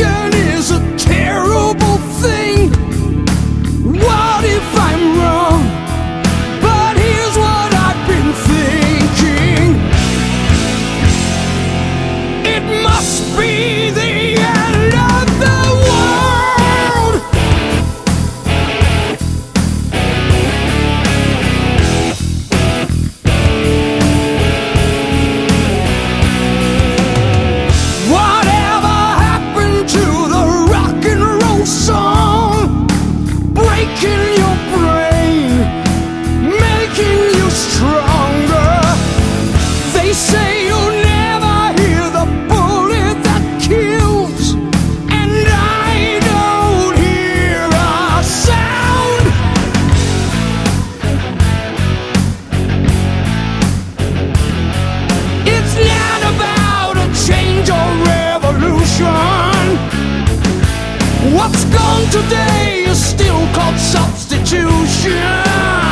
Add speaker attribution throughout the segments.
Speaker 1: Depression is a terrible thing. What if I'm wrong? But here's what I've been thinking. It must be the end of the world. Whatever happened to the rock and roll song? Breaking your brain, making you stronger. They say you'll never hear the bullet that kills, and I don't hear a sound. It's not about a change or revolution. What's gone today is still called substitution.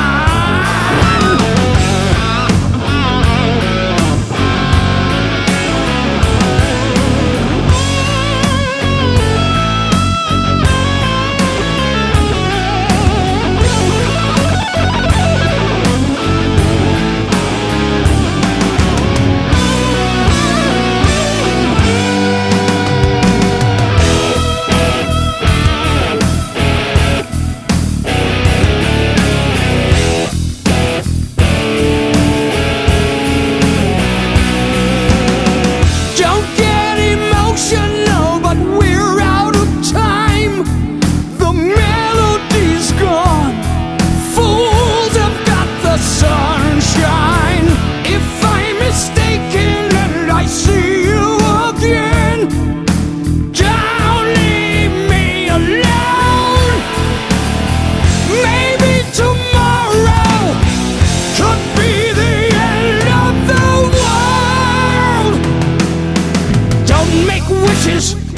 Speaker 1: Don't get emotional, but we're out of time. The melody's gone. Fools have got the sunshine. If I'm mistaken and I see you again, don't leave me alone. Maybe tomorrow could be the end of the world. Don't make wishes